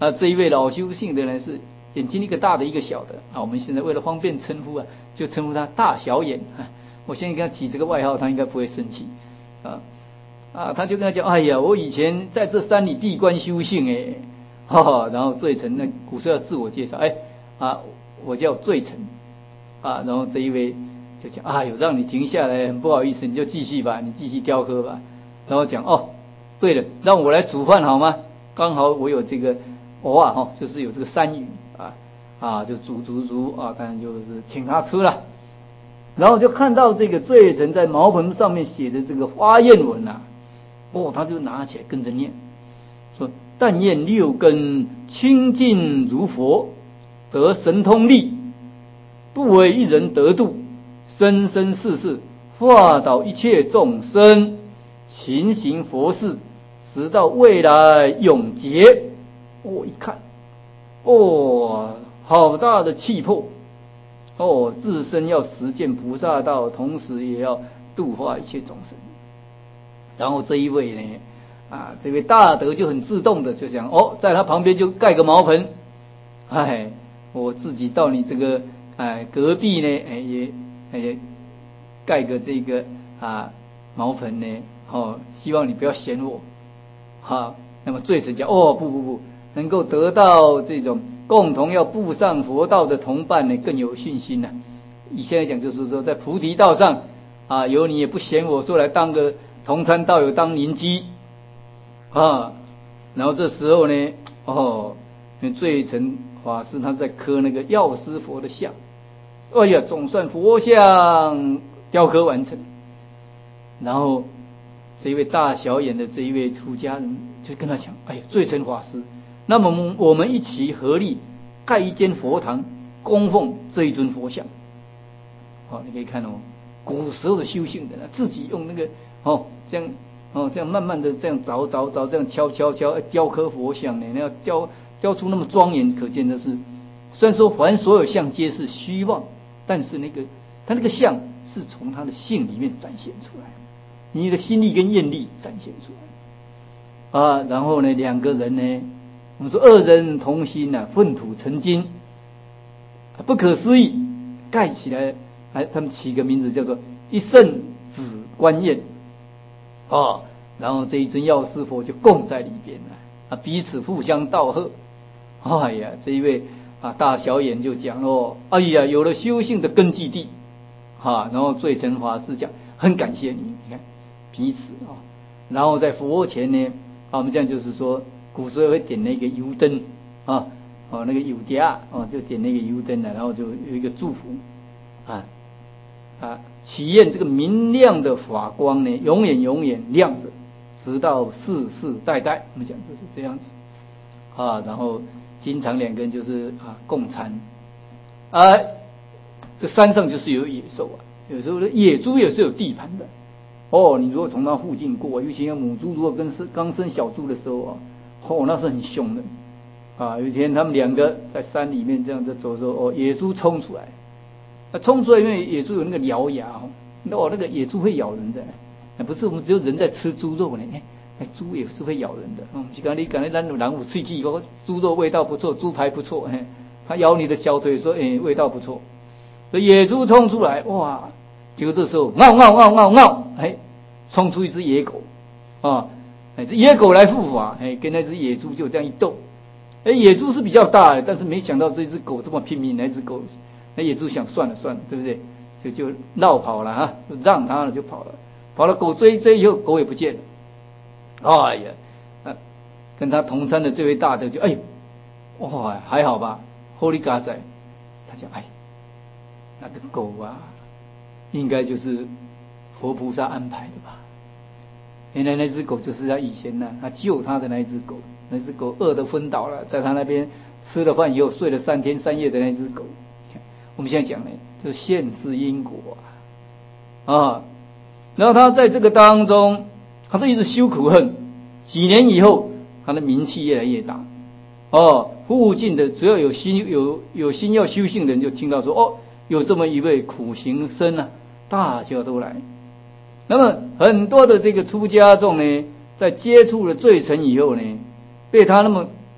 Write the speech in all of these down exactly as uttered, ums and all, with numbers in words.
啊，这一位老修性的呢是眼睛一个大的一个小的啊，我们现在为了方便称呼啊，就称呼他大小眼啊。我现在跟他起这个外号，他应该不会生气啊啊，他就跟他讲，哎呀，我以前在这山里闭关修性哎，哈、哦，然后醉臣那古时候要自我介绍，哎啊，我叫醉臣啊，然后这一位就讲，哎呦，让你停下来，很不好意思，你就继续吧，你继续雕刻吧。然后讲，哦，对了，让我来煮饭好吗？刚好我有这个藕啊，哈，就是有这个山芋啊啊，就煮煮煮啊，当然就是请他吃了。然后就看到这个醉臣在茅棚上面写的这个花雁文啊，哦，他就拿起来跟着念，说：但愿六根清净如佛，得神通力，不为一人得度，生生世世化导一切众生，勤行佛事，直到未来永劫。我、哦、一看，哦，好大的气魄！哦，自身要实践菩萨道，同时也要度化一切众生。然后这一位呢，啊，这位大德就很自动的就想，哦，在他旁边就盖个茅棚，哎，我自己到你这个哎隔壁呢，哎也哎盖个这个啊茅棚呢，哦，希望你不要嫌我，好，那么醉臣讲，哦，不不不，能够得到这种共同要步上佛道的同伴呢，更有信心了、啊。以现在讲就是说，在菩提道上啊，有你也不嫌我说来当个同参道友当邻居啊。然后这时候呢，哦，醉臣法师他在刻那个药师佛的像，哎呀，总算佛像雕刻完成。然后这一位大小眼的这一位出家人就跟他讲，哎呀，醉臣法师，那么我们一起合力盖一间佛堂，供奉这一尊佛像。好、哦，你可以看哦，古时候的修行人啊，自己用那个哦这样哦这样慢慢的这样凿凿凿，这样敲敲敲雕刻佛像呢，那要雕雕出那么庄严，可见的是，虽然说凡所有相皆是虚妄，但是那个他那个相是从他的性里面展现出来，你的心力跟愿力展现出来啊。然后呢，两个人呢，我们说二人同心啊，粪土成金，不可思议，盖起来，还他们起个名字叫做一圣子观宴啊。然后这一尊药师佛就供在里边了啊，彼此互相道贺。哎呀，这一位啊大小眼就讲哦，哎呀，有了修行的根基地啊。然后醉臣法师讲，很感谢你，你看彼此啊。然后在佛前呢，啊，我们这样就是说，古时候会点那个油灯啊，哦，那个油碟哦，就点那个油灯了，然后就有一个祝福啊啊，祈愿这个明亮的法光呢，永远永远亮着，直到世世代代。我们讲就是这样子啊。然后经常两个人就是啊共餐啊。这山上就是有野兽啊，有时候野猪也是有地盘的哦。你如果从那附近过，尤其那母猪如果跟生刚生小猪的时候啊，哦，那是很凶的啊。有一天他们两个在山里面这样子走的时候，哦，野猪冲出来，那冲出来因为野猪有那个獠牙哦，那哦那个野猪会咬人的，那不是我们只有人在吃猪肉呢，哎，猪也是会咬人的。我们就讲你讲你咱有人有喙齿，说猪肉味道不错，猪排不错，嘿，它咬你的小腿说，哎，味道不错。所以野猪冲出来，哇！结果这时候，嗷嗷嗷嗷嗷，哎，冲出一只野狗，啊，哎，这野狗来护法，哎，跟那只野猪就这样一斗，哎，野猪是比较大的，但是没想到这只狗这么拼命，那只狗，那野猪想算了算了，对不对？就就绕跑了哈，就让它了就跑了，跑了狗追追以后，狗也不见了。哎呀，啊，跟他同参的这位大德就哎呦，哇，还好吧，后力嘎仔，他讲哎，那个狗啊，应该就是佛菩萨安排的吧？原来那只狗就是他以前呢、啊，他救他的那一只狗，那只狗饿得昏倒了，在他那边吃了饭以后睡了三天三夜的那只狗。我们现在讲呢，就是现世因果啊，啊，然后他在这个当中。他是一直修苦恨，几年以后，他的名气越来越大。哦，附近的只要有心有有心要修行的人，就听到说，哦，有这么一位苦行僧啊，大家都来。那么很多的这个出家众呢，在接触了醉臣以后呢，被他那么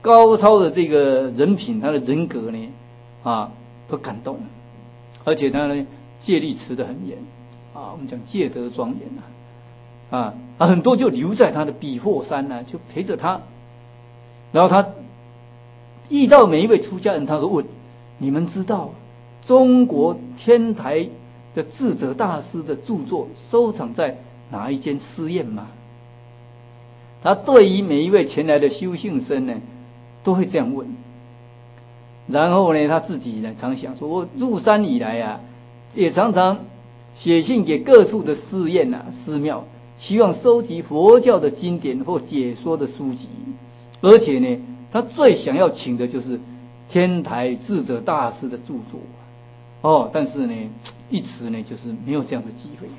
高超的这个人品，他的人格呢啊都感动了，而且他呢戒律持得很严啊，我们讲戒德庄严啊啊啊，很多就留在他的避祸山呢、啊，就陪着他，然后他遇到每一位出家人，他都问：你们知道中国天台的智者大师的著作收藏在哪一间寺院吗？他对于每一位前来的修行僧呢，都会这样问。然后呢，他自己呢常想说：我入山以来啊，也常常写信给各处的寺院啊、寺庙，希望收集佛教的经典或解说的书籍。而且呢，他最想要请的就是天台智者大师的著作。哦，但是呢，一直呢就是没有这样的机会。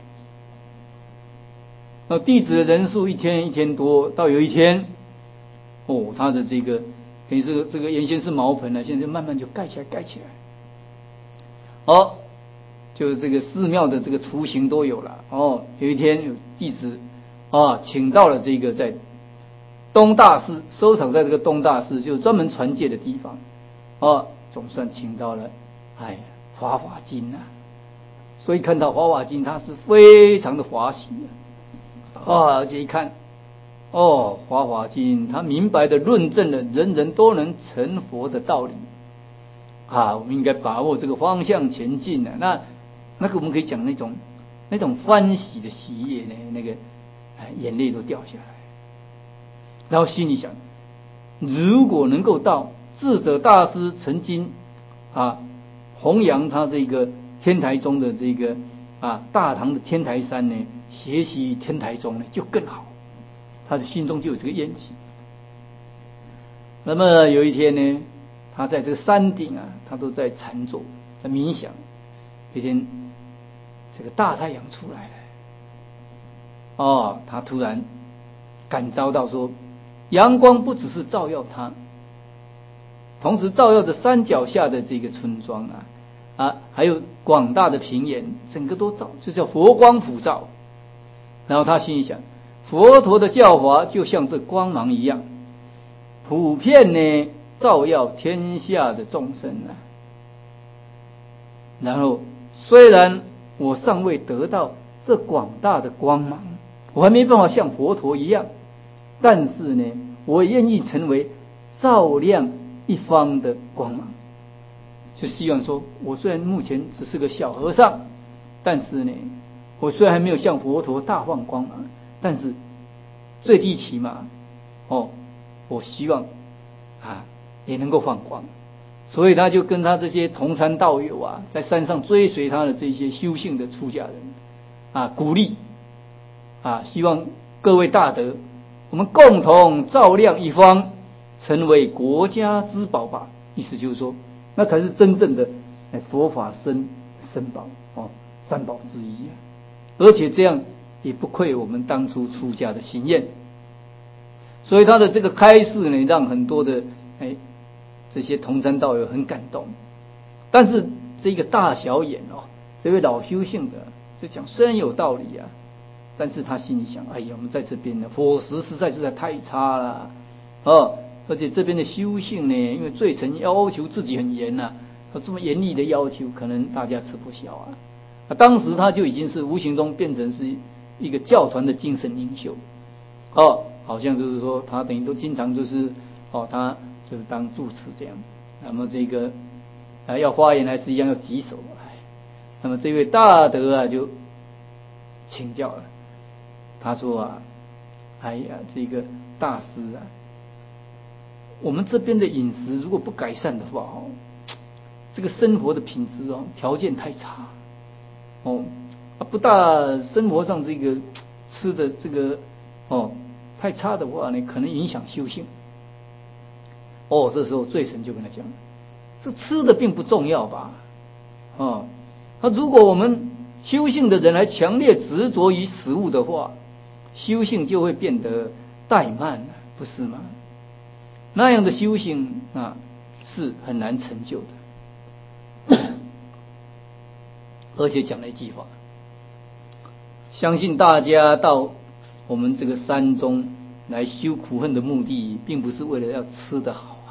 那弟子的人数一天一天多，到有一天，哦，他的这个等于这个这个原先是茅棚呢，现在慢慢就盖起来，盖起来。哦，就是这个寺庙的这个雏形都有了。哦，有一天有弟子啊，请到了这个在东大寺，收藏在这个东大寺，就是专门传戒的地方。哦，总算请到了，哎，华华经啊。所以看到华华经，他是非常的欢喜啊。啊，而且一看，哦，华华经，他明白的论证了人人都能成佛的道理啊，我们应该把握这个方向前进啊。那那个我们可以讲那种那种欢喜的喜悦呢，那个哎眼泪都掉下来，然后心里想，如果能够到智者大师曾经啊弘扬他这个天台宗的这个啊大唐的天台山呢，学习天台宗呢就更好，他的心中就有这个愿景。那么有一天呢，他在这个山顶啊，他都在禅坐，在冥想。有一天，这个大太阳出来了，哦，他突然感召到说，阳光不只是照耀他，同时照耀着山脚下的这个村庄啊啊，还有广大的平原，整个都照，就叫佛光普照。然后他心里想，佛陀的教法就像这光芒一样，普遍呢照耀天下的众生啊。然后虽然我尚未得到这广大的光芒，我还没办法像佛陀一样，但是呢，我愿意成为照亮一方的光芒。就希望说，我虽然目前只是个小和尚，但是呢，我虽然还没有像佛陀大放光芒，但是最低起码，哦，我希望啊也能够放光。所以他就跟他这些同参道友啊，在山上追随他的这些修行的出家人啊，鼓励啊，希望各位大德，我们共同照亮一方，成为国家之宝吧。意思就是说，那才是真正的佛法僧僧宝哦，三宝之一啊。而且这样也不愧我们当初出家的心愿。所以他的这个开示呢，让很多的哎这些同参道友很感动。但是这个大小眼哦，这位老修行的就讲，虽然有道理啊，但是他心里想，哎呀，我们在这边呢，伙食实在是太差了哦，而且这边的修行呢，因为罪臣要求自己很严呐、啊，他这么严厉的要求，可能大家吃不消啊。啊当时他就已经是无形中变成是一个教团的精神领袖哦，好像就是说他等于都经常就是哦，他就是当住持这样。那么这个啊要发言还是一样要举手，哎，那么这位大德啊就请教了，他说啊，哎呀，这个大师啊，我们这边的饮食如果不改善的话哦，这个生活的品质哦条件太差哦，啊不大生活上这个吃的这个哦太差的话呢，可能影响修行。哦，这时候罪臣就跟他讲，这吃的并不重要吧？哦，那如果我们修行的人还强烈执着于食物的话，修行就会变得怠慢了，不是吗？那样的修行啊，是很难成就的。而且讲了一句话，相信大家到我们这个山中来修苦恨的目的，并不是为了要吃得好，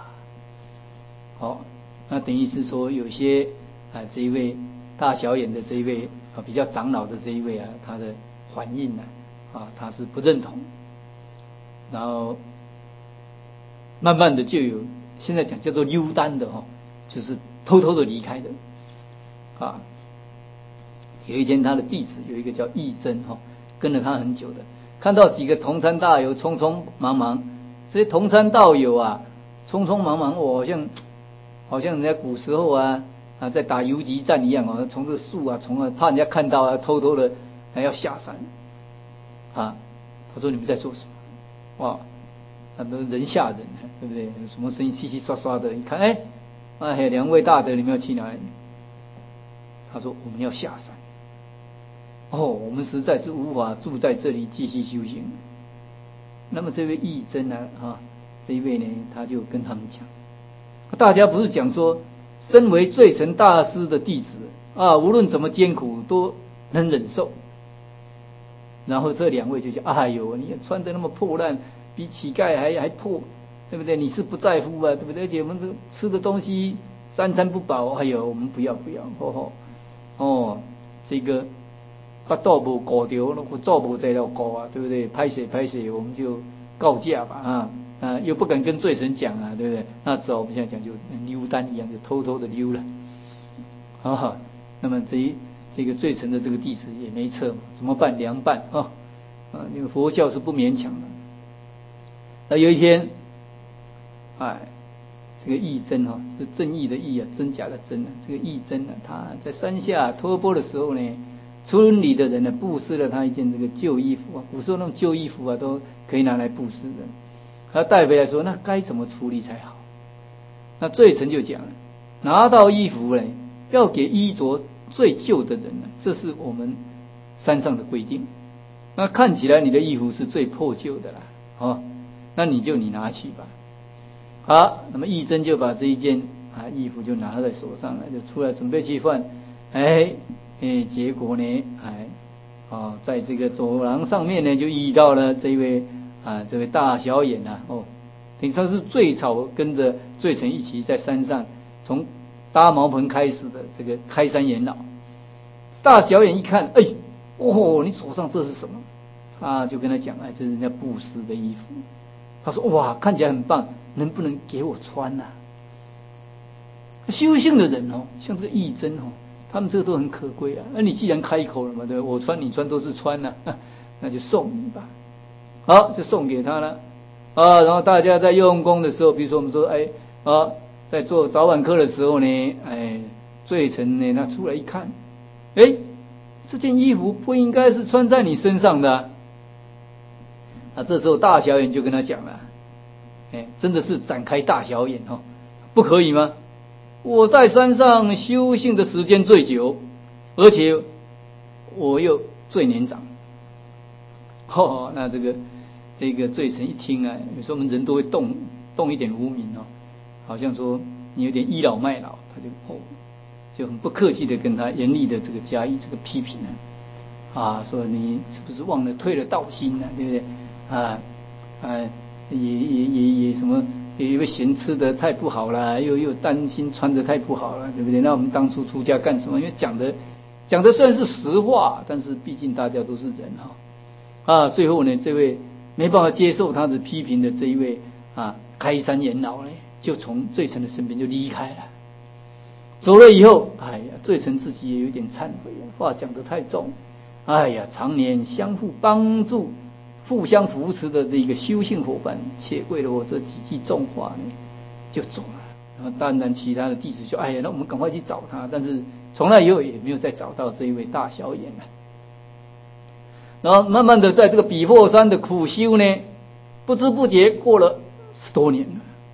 好，那等于是说有些啊这一位大小眼的这一位啊比较长老的这一位啊，他的反应呢啊他是不认同，然后慢慢的就有现在讲叫做溜单的哈，就是偷偷的离开的啊。有一天他的弟子有一个叫义真哈，跟了他很久的，看到几个同参大友匆匆忙忙，这些同参道友啊匆匆忙忙，我好像好像人家古时候啊啊在打游击战一样啊，从这树啊从啊怕人家看到啊，偷偷的还要下山啊。他说你们在做什么？哇，很多人吓人，对不对？什么声音稀稀刷刷的？你看，哎，哎，两位大德，你们要去哪里？他说我们要下山。哦，我们实在是无法住在这里继续修行。那么这位义真呢，啊，这一位呢，他就跟他们讲，大家不是讲说，身为最诚大师的弟子啊，无论怎么艰苦都能忍受。然后这两位就讲，哎呦，你穿得那么破烂，比乞丐还还破，对不对？你是不在乎啊，对不对？而且我们这吃的东西三餐不饱，哎呦，我们不要不要，哦吼，哦，这个。把道不搞掉，我做不在了搞啊，对不对？拍谁拍谁，我们就告假吧啊啊，又不敢跟罪神讲啊，对不对？那只好我们现在讲就溜单一样，就偷偷的溜了啊。那么这一这个罪神的这个弟子也没辙嘛，怎么办？凉拌啊啊！因为佛教是不勉强的。那有一天，哎，这个义真哈，是正义的义啊，真假的真啊。这个义真呢，他在山下托钵的时候呢。村里的人呢，布施了他一件这个旧衣服啊，古时候那种旧衣服啊，都可以拿来布施的。他带回来说，那该怎么处理才好？那罪臣就讲了，拿到衣服呢，要给衣着最旧的人呢，这是我们山上的规定。那看起来你的衣服是最破旧的啦，哦，那你就你拿去吧。好，那么义真就把这一件啊衣服就拿在手上了，就出来准备去换，哎。哎，结果呢，哎，哦，在这个走廊上面呢，就遇到了这位啊，这位大小眼呐、啊，哦，等于说是最早跟着罪臣一起在山上从搭茅棚开始的这个开山元老。大小眼一看，哎，哦，你手上这是什么？啊，就跟他讲，哎，这是人家布施的衣服。他说，哇，看起来很棒，能不能给我穿呐、啊？修行的人哦，像这个义真哦。他们这个都很可贵啊，那你既然开口了嘛，对吧？我穿你穿都是穿呐、啊，那就送你吧。好，就送给他了啊。然后大家在用功的时候，比如说我们说，哎啊，在做早晚课的时候呢，哎，罪臣呢，他出来一看，哎，这件衣服不应该是穿在你身上的啊。啊，这时候大小眼就跟他讲了，哎，真的是展开大小眼哦，不可以吗？我在山上修行的时间最久，而且我又最年长。哦，那这个这个罪臣一听啊，有时候我们人都会动动一点无名哦，好像说你有点倚老卖老，他就哦就很不客气的跟他严厉的这个加以这个批评啊，啊，说你是不是忘了退了道心了、啊，对不对？啊啊，也也也也什么？因为嫌吃的太不好了，又又担心穿的太不好了，对不对？那我们当初出家干什么？因为讲的讲的虽然是实话，但是毕竟大家都是人哈啊。最后呢，这位没办法接受他的批评的这一位啊开山元老呢，就从罪臣的身边就离开了。走了以后，哎呀，罪臣自己也有点忏悔啊，话讲得太重，哎呀，常年相互帮助。互相扶持的这个修行伙伴，且为了我这几句重话呢，就走了。然后当然其他的弟子就哎呀，那我们赶快去找他。但是从那以后也没有再找到这一位大小眼了。然后慢慢的在这个比破山的苦修呢，不知不觉过了十多年了。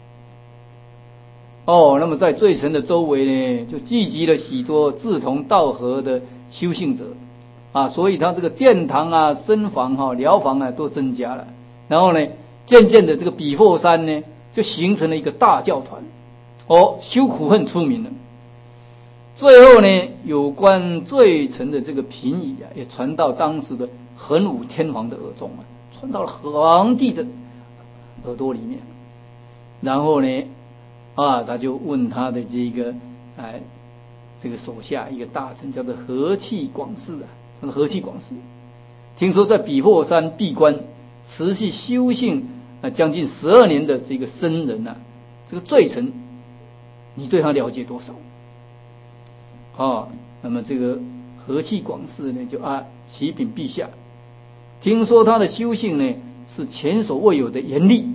哦，那么在罪臣的周围呢，就聚集了许多志同道合的修行者。啊，所以他这个殿堂啊、僧房哈、啊、寮房啊都增加了，然后呢，渐渐的这个比霍山呢就形成了一个大教团，哦，修苦恨出名了。最后呢，有关罪臣的这个评语啊，也传到当时的桓武天皇的耳中啊，传到了皇帝的耳朵里面。然后呢， 啊，他就问他的这个哎这个手下一个大臣叫做和气广士啊，他说和气广士，听说在比霍山闭关持续修行啊将近十二年的这个僧人啊，这个罪臣，你对他了解多少？啊，那么这个和气广士呢，就啊启禀陛下，听说他的修行呢是前所未有的严厉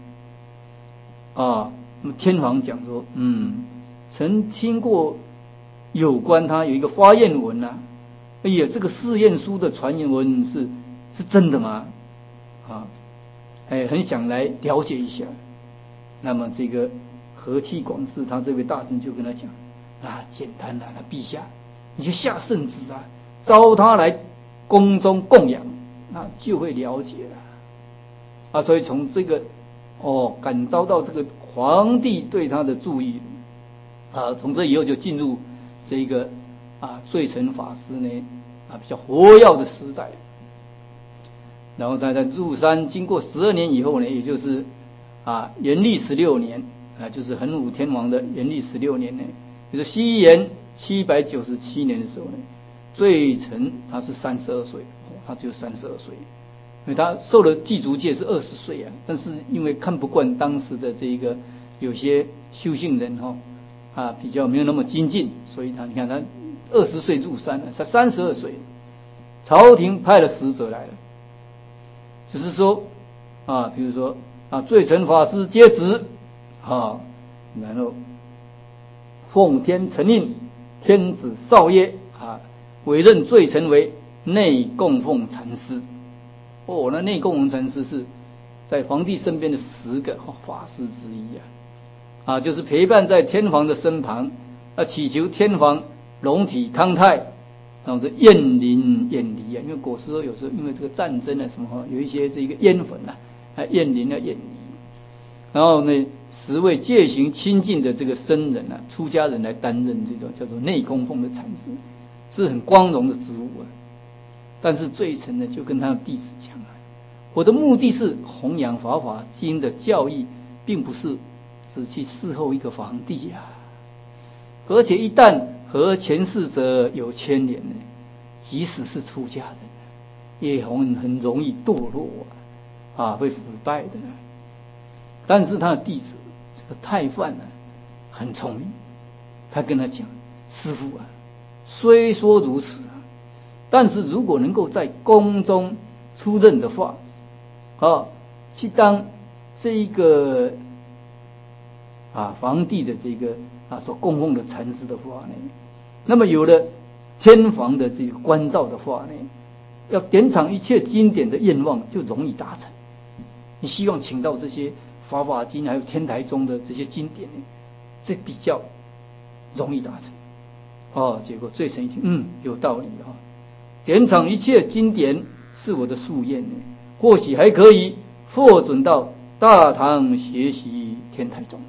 啊。那么天皇讲说，嗯，曾听过有关他有一个发愿文啊，哎呀，这个誓愿书的传言文是是真的吗？啊，哎，很想来了解一下。那么这个和气广士他这位大臣就跟他讲，啊，简单了，那陛下你就下圣旨啊，招他来宫中供养，那就会了解了啊。所以从这个哦感召到这个皇帝对他的注意啊，从这以后就进入这个啊罪臣法师呢啊比较活跃的时代。然后在在入山经过十二年以后呢，也就是啊元历十六年啊，就是桓武天王的元历十六年呢，就是西元七百九十七年的时候呢，罪臣他是三十二岁，哦，他只有三十二岁，因为他受了祭足戒是二十岁啊，但是因为看不惯当时的这个有些修行人哈啊比较没有那么精进，所以他你看他二十岁入山了，才三十二岁，朝廷派了使者来了，只是说啊，比如说啊，罪臣法师接旨啊，然后奉天承令，天子少爷啊，委任罪臣为内供奉禅师。哦，那内供奉禅师是在皇帝身边的十个法师之一啊，啊，就是陪伴在天皇的身旁，啊，祈求天皇龙体康泰，然后这燕临燕离啊，因为古时候有时候因为这个战争啊什么，有一些这个烟粉啊，啊燕临啊燕离，然后呢，十位戒行清净的这个僧人啊，出家人来担任这种叫做内供奉的禅师，是很光荣的职务啊。但是罪臣呢，就跟他的弟子讲啊，我的目的是弘扬法华经的教义，并不是只去侍候一个皇帝呀、啊。而且一旦和前世者有牵连呢，即使是出家人，也很很容易堕落啊，啊，会腐败的。但是他的弟子这个太范呢，很聪明，他跟他讲，师父啊，虽说如此啊，但是如果能够在宫中出任的话，啊，去当这一个啊皇帝的这个啊所供奉的禅师的话呢，那么有了天皇的这个关照的话呢，要典藏一切经典的愿望就容易达成。你希望请到这些法华经还有天台宗的这些经典呢，这比较容易达成。哦，结果罪臣一听，嗯，有道理啊，典藏一切经典是我的夙愿呢，或许还可以获准到大唐学习天台宗。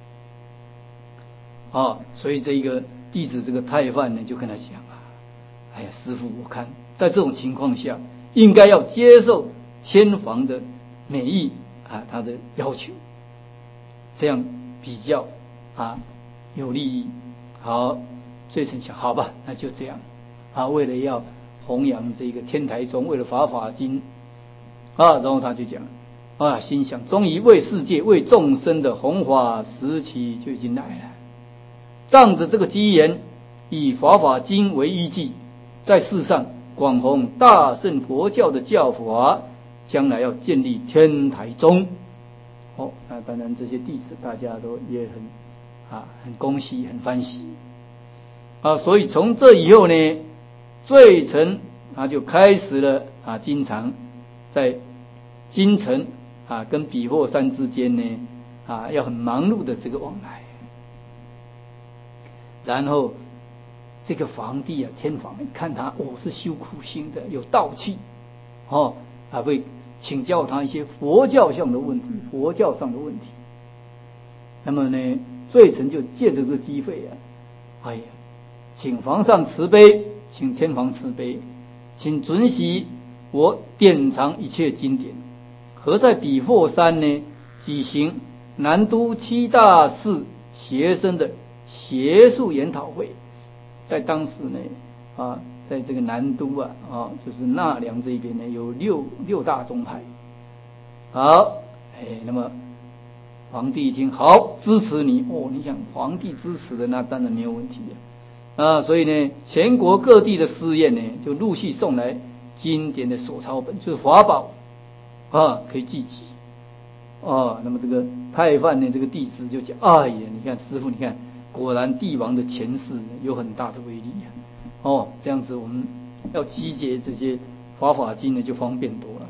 啊，所以这一个弟子这个太范呢，就跟他讲啊，哎呀，师父，我看在这种情况下，应该要接受天皇的美意啊，他的要求，这样比较啊有利益。好，罪臣想，好吧，那就这样。啊，为了要弘扬这个天台宗，为了法华经啊，然后他就讲啊，心想，终于为世界、为众生的弘法时期就已经来了。仗着这个机缘，以法华经为依据，在世上广弘大乘佛教的教法，将来要建立天台宗。哦，那当然这些弟子大家都也很啊很恭喜，很欢喜啊。所以从这以后呢，罪臣他就开始了啊，经常在京城啊跟比霍山之间呢啊要很忙碌的这个往来。然后这个皇帝啊，天皇看他哦是修苦行的，有道气哦，还会请教他一些佛教上的问题，佛教上的问题。那么呢，罪臣就借着这个机会啊，哎呀，请皇上慈悲，请天皇慈悲，请准许我典藏一切经典，和在比霍山呢举行南都七大寺学生的学术研讨会，在当时呢啊，在这个南都啊啊，就是纳凉这边呢有六六大宗派。好，哎，那么皇帝一听，好，支持你哦。你想皇帝支持的，那当然没有问题啊。啊，所以呢，全国各地的寺院呢，就陆续送来经典的手抄本，就是法宝啊，可以记起。哦，那么这个派饭呢，这个弟子就讲，哎呀，你看师父，你看，果然帝王的前世有很大的威力啊。哦，这样子我们要集结这些法法经呢，就方便多了。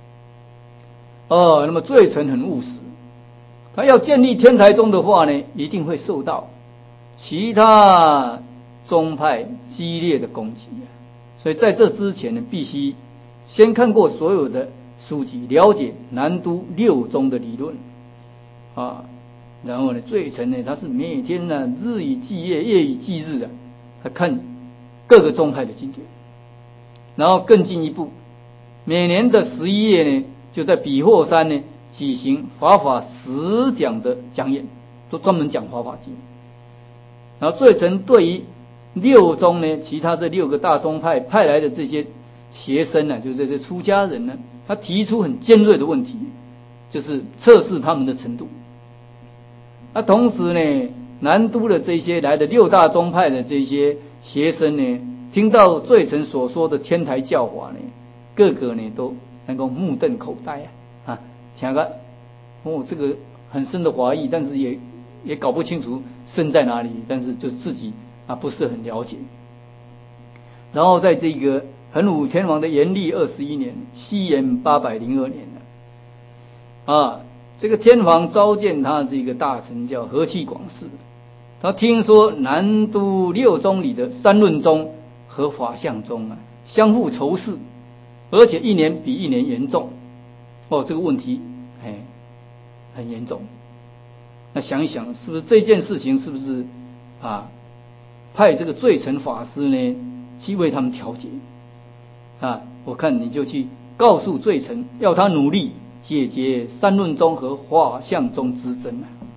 哦，那么罪臣很务实，他要建立天台宗的话呢，一定会受到其他宗派激烈的攻击啊。所以在这之前呢，必须先看过所有的书籍，了解南都六宗的理论啊。然后呢，罪臣呢，他是每天呢日以继夜，夜以继日的，他看各个宗派的经典，然后更进一步，每年的十一月呢，就在比霍山呢举行法法十讲的讲演，都专门讲法法经。然后罪臣对于六宗呢，其他这六个大宗派派来的这些学生呢，就是这些出家人呢，他提出很尖锐的问题，就是测试他们的程度。那同时呢，南都的这些来的六大宗派的这些学生呢，听到罪臣所说的天台教法呢，个个呢都能够目瞪口呆啊！啊，听个哦，这个很深的华义，但是也也搞不清楚深在哪里，但是就自己啊不是很了解。然后在这个桓武天王的延历二十一年，西元八百零二年呢，啊，这个天皇召见他这个大臣叫和气广士，他听说南都六宗里的三论宗和法相宗啊相互仇视，而且一年比一年严重。哦，这个问题哎很严重。那想一想，是不是这件事情是不是啊派这个罪臣法师呢去为他们调解啊？我看你就去告诉罪臣，要他努力解决三论宗和法相宗之争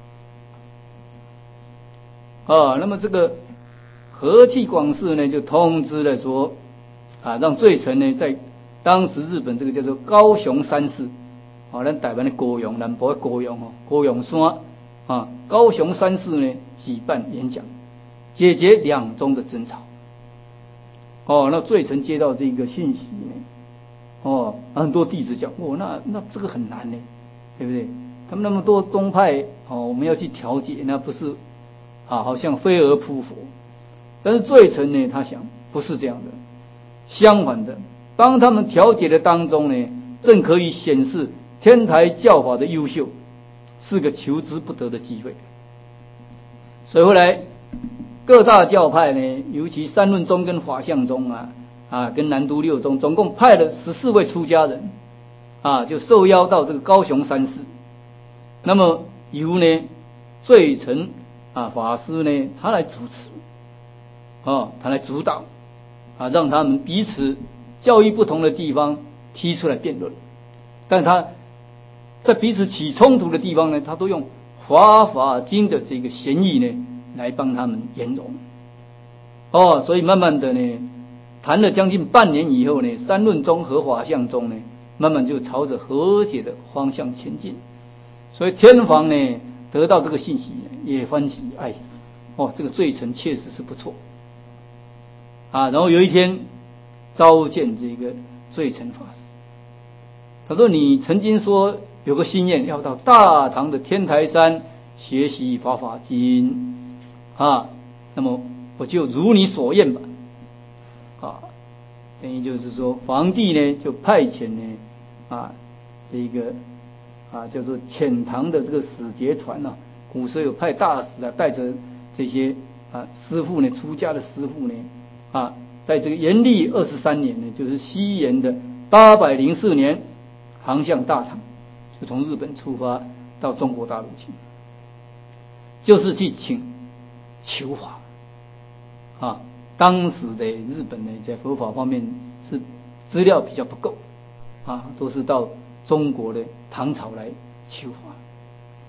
啊。啊，那么这个和气广士呢就通知了说啊，让罪臣呢在当时日本这个叫做高雄山寺啊，咱台湾的高雄，南部的高雄哦，高雄山啊，高雄山寺呢举办演讲，解决两宗的争吵。哦，那罪臣接到这个信息呢，哦，很多弟子讲，哦，那那这个很难呢，对不对？他们那么多宗派，哦，我们要去调解，那不是啊，好像飞蛾扑火。但是罪臣呢，他想不是这样的，相反的，当他们调解的当中呢，正可以显示天台教法的优秀，是个求之不得的机会。所以后来各大教派呢，尤其三论宗跟法相宗啊啊，跟南都六宗，总共派了十四位出家人啊，就受邀到这个高雄山寺。那么由呢罪臣啊法师呢，他来主持，哦，他来主导啊，让他们彼此教义不同的地方提出来辩论，但他在彼此起冲突的地方呢，他都用法法经的这个贤义呢来帮他们圆融。哦，所以慢慢的呢，谈了将近半年以后呢，三论宗和法相宗呢，慢慢就朝着和解的方向前进。所以天皇呢得到这个信息也欢喜，哎，哦，这个罪臣确实是不错啊。然后有一天召见这个罪臣法师，他说：“你曾经说有个心愿，要到大唐的天台山学习法法经啊，那么我就如你所愿吧。”啊，等于就是说，皇帝呢就派遣呢啊这个啊叫做遣唐的这个使节船啊，古时有派大使啊，带着这些啊师父呢，出家的师父呢啊，在这个延历二十三年呢，就是西元的八百零四年，航向大唐，就从日本出发到中国大陆去，就是去请求法啊。当时的日本呢，在佛法方面是资料比较不够啊，都是到中国的唐朝来求法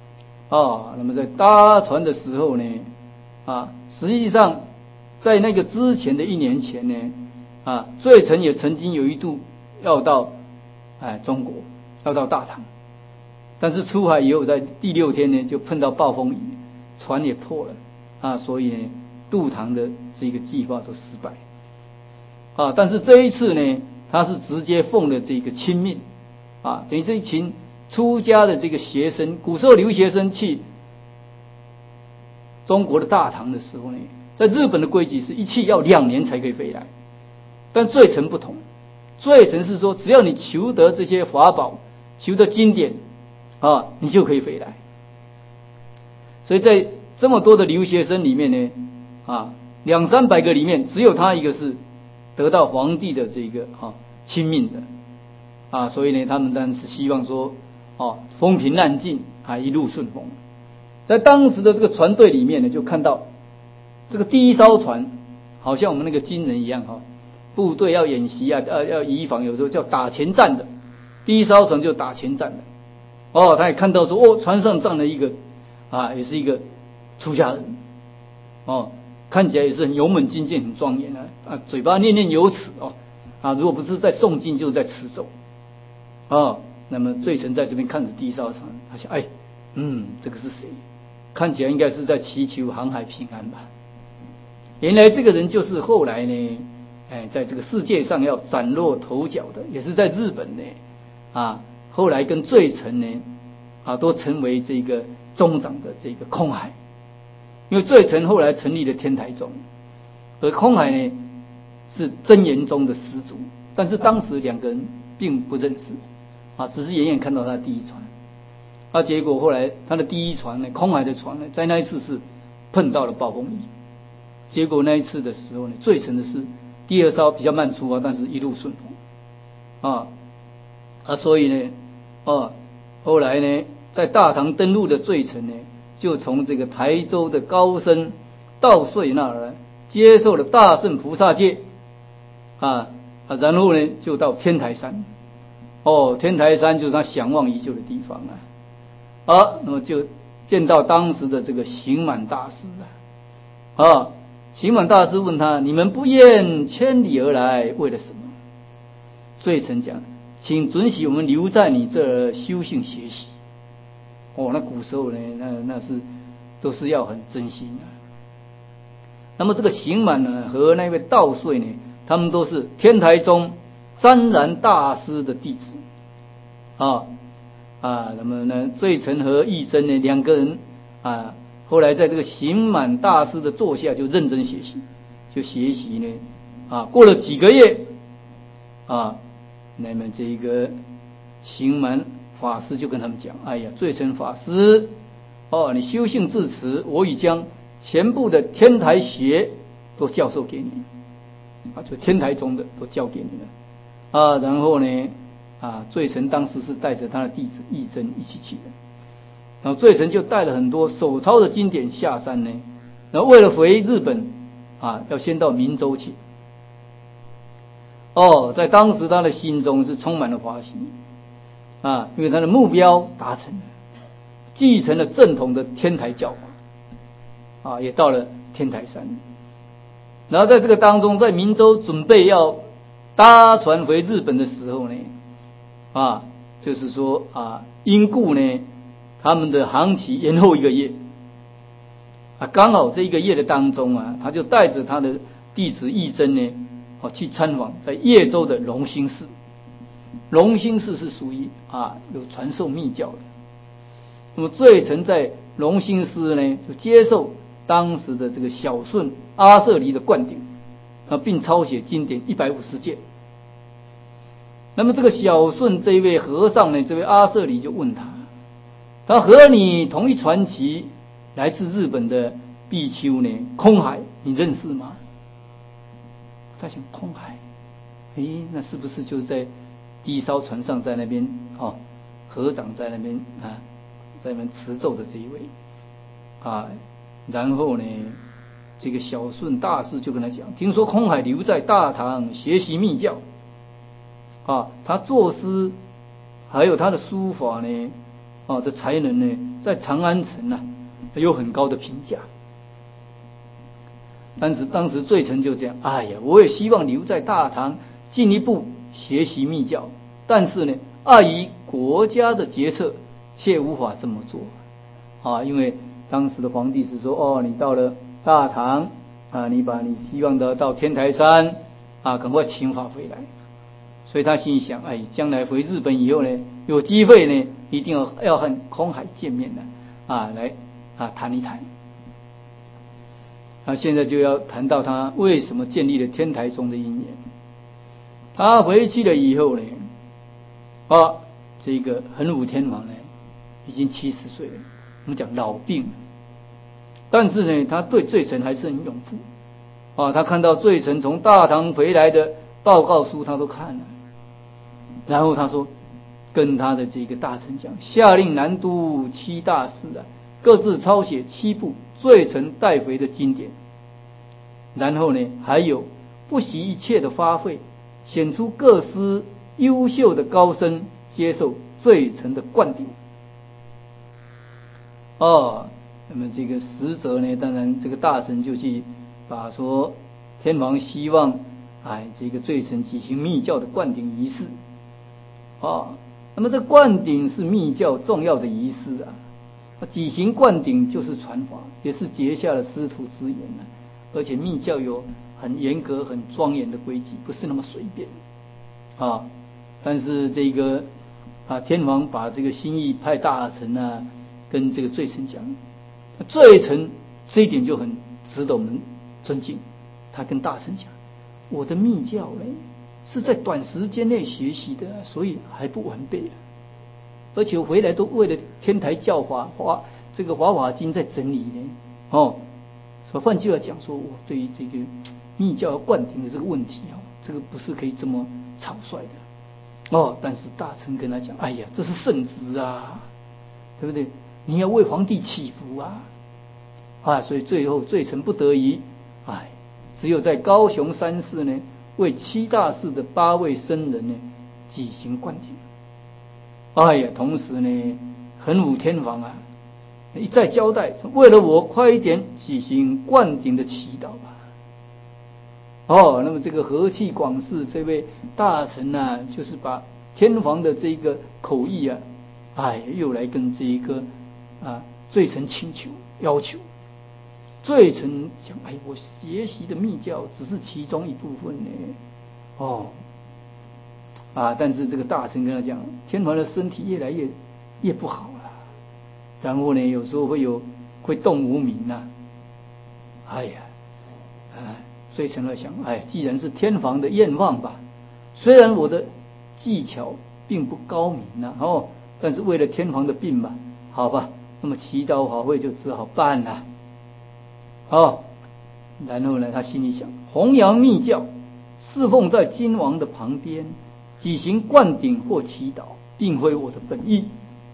啊，那么在搭船的时候呢，啊，实际上在那个之前的一年前呢，啊，罪臣也曾经有一度要到哎中国，要到大唐，但是出海以后，在第六天呢就碰到暴风雨，船也破了啊，所以呢渡唐的这个计划都失败啊。但是这一次呢，他是直接奉了这个亲命啊，等于这一群出家的这个学生，古时候留学生去中国的大唐的时候呢，在日本的规矩是一去要两年才可以回来，但罪臣不同，罪臣是说只要你求得这些法宝，求得经典啊，你就可以回来。所以在这么多的留学生里面呢，啊，两三百个里面，只有他一个是得到皇帝的这个啊亲命的啊，所以呢，他们当然是希望说，哦，风平浪静啊，一路顺风。在当时的这个船队里面呢，就看到这个第一艘船，好像我们那个军人一样哈，部队要演习啊，要要移防，有时候叫打前站的，第一艘船就打前站的。哦，他也看到说，哦，船上站了一个啊，也是一个出家人，哦，看起来也是很勇猛精进、很庄严啊，啊，嘴巴念念有词哦，啊，如果不是在诵经，就是在持咒，哦，那么罪臣在这边看着第一艘船，他想，哎，嗯，这个是谁？看起来应该是在祈求航海平安吧。原来这个人就是后来呢，哎，在这个世界上要崭露头角的，也是在日本呢，啊，后来跟罪臣呢，啊，都成为这个宗长的这个空海。因为罪臣后来成立了天台宗，而空海呢是真言宗的始祖，但是当时两个人并不认识，啊，只是远远看到他的第一船。啊，结果后来他的第一船呢，空海的船呢，在那一次是碰到了暴风雨。结果那一次的时候呢，罪臣的是第二艘比较慢出啊，但是一路顺风啊啊，所以呢，啊，后来呢，在大唐登陆的罪臣呢，就从这个台州的高僧道遂那儿接受了大乘菩萨戒啊啊，然后呢，就到天台山。哦，天台山就是他想望已久的地方啊。啊，那么就见到当时的这个行满大师啊，啊，行满大师问他：你们不厌千里而来，为了什么？罪臣讲：请准许我们留在你这儿修行学习。哦，那古时候呢，那那是都是要很真心的。那么这个行满呢，和那位道遂呢，他们都是天台宗湛然大师的弟子啊。啊，那么呢，罪臣和义真呢两个人啊，后来在这个行满大师的座下就认真学习，就学习呢啊，过了几个月啊，那么这个行满法师就跟他们讲：哎呀，罪臣法师哦，你修行至此，我已将全部的天台学都教授给你啊，就天台宗的都教给你了啊，然后呢。啊，罪臣当时是带着他的弟子义真一起去的，然后罪臣就带了很多手抄的经典下山呢，然后为了回日本啊，要先到明州去。哦，在当时他的心中是充满了欢喜啊，因为他的目标达成了，继承了正统的天台教法啊，也到了天台山。然后在这个当中，在明州准备要搭船回日本的时候呢。啊，就是说啊，因故呢，他们的航期延后一个月啊，刚好这一个月的当中啊，他就带着他的弟子义真呢，啊，去参访在叶州的龙兴寺。龙兴寺是属于啊有传授密教的。那么罪臣在龙兴寺呢，就接受当时的这个小顺阿舍离的灌顶啊，并抄写经典一百五十件。那么这个小顺这一位和尚呢，这位阿舍离就问他，他和你同一传奇来自日本的比丘呢，空海，你认识吗？他想空海，诶，那是不是就是在第一艘船上在那边哦，合掌在那边啊，在那边持咒的这一位啊？然后呢，这个小顺大师就跟他讲，听说空海留在大唐学习密教。啊，他作诗还有他的书法呢，啊的才能呢， 在长安城啊有很高的评价。但是当时罪臣就这样，哎呀，我也希望留在大唐进一步学习密教，但是呢，碍于国家的决策，却无法这么做啊。因为当时的皇帝是说，哦，你到了大唐啊，你把你希望的到天台山啊，赶快请法回来。所以他心里想，哎，将来回日本以后呢，有机会呢，一定要要和空海见面的啊，来啊谈一谈。他现在就要谈到他为什么建立了天台宗的因缘。他回去了以后呢，啊，这个桓武天皇呢，已经七十岁了，我们讲老病了。但是呢，他对罪臣还是很拥护啊。他看到罪臣从大唐回来的报告书，他都看了。然后他说，跟他的这个大臣讲，下令南都七大寺啊，各自抄写七部罪臣带回的经典。然后呢，还有不惜一切的花费，选出各司优秀的高僧，接受罪臣的灌顶。哦，那么这个实则呢，当然这个大臣就去把说天皇希望哎这个罪臣举行密教的灌顶仪式啊。那么这灌顶是密教重要的仪式啊，举行灌顶就是传法，也是结下了师徒之缘啊。而且密教有很严格、很庄严的规矩，不是那么随便啊。但是这个啊，天皇把这个心意派大臣啊，跟这个罪臣讲，罪臣这一点就很值得我们尊敬。他跟大臣讲，我的密教呢是在短时间内学习的，所以还不完备，而且回来都为了天台教法华这个华法经在整理呢。哦，所以换句话讲说，我对于这个密教要灌顶的这个问题啊，这个不是可以这么草率的哦。但是大臣跟他讲，哎呀，这是圣旨啊，对不对？你要为皇帝祈福啊，啊，所以最后罪臣不得已，哎，只有在高雄山寺呢，为七大寺的八位僧人呢举行灌顶。哎呀，同时呢，桓武天皇啊一再交代，为了我快一点举行灌顶的祈祷吧。哦，那么这个和气广寺这位大臣呢、啊，就是把天皇的这个口意啊，哎，又来跟这一个啊罪臣请求要求。罪臣讲，哎，我学习的密教只是其中一部分呢。哦，啊，但是这个大臣跟他讲，天皇的身体越来越越不好了，然后呢，有时候会有会动无名呐、啊。哎呀，哎。罪臣在想，哎，既然是天皇的愿望吧，虽然我的技巧并不高明呐、啊，哦，但是为了天皇的病吧，好吧，那么祈祷法会就只好办了。哦，然后呢，他心里想，弘扬密教，侍奉在君王的旁边，举行灌顶或祈祷，并非我的本意。